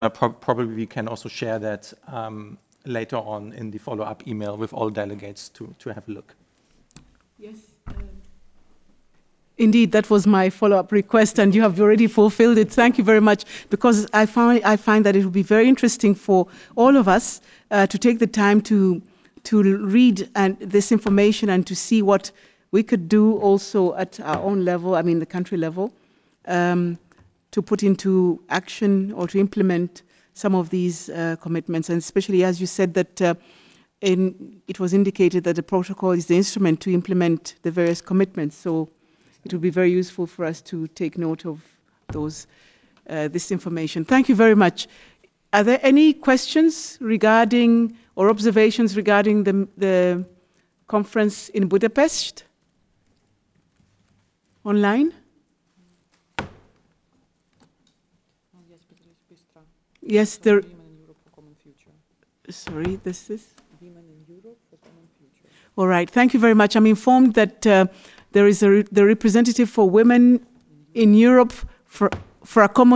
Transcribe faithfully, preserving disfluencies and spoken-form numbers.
pro probably we can also share that um, later on in the follow-up email with all delegates to, to have a look. Yes. Um, indeed, that was my follow-up request, and you have already fulfilled it. Thank you very much, because I find, I find that it will be very interesting for all of us uh, to take the time to, to read and this information and to see what we could do also at our own level, I mean the country level, um, to put into action or to implement some of these uh, commitments, and especially as you said that uh, in, it was indicated that the protocol is the instrument to implement the various commitments. So it will be very useful for us to take note of those, uh, this information. Thank you very much. Are there any questions regarding or observations regarding the, the conference in Budapest? Online? Yes, there. Sorry, this is. Women in Europe for Common Future. All right, thank you very much. I'm informed that uh, there is a re the representative for women in Europe for, for a common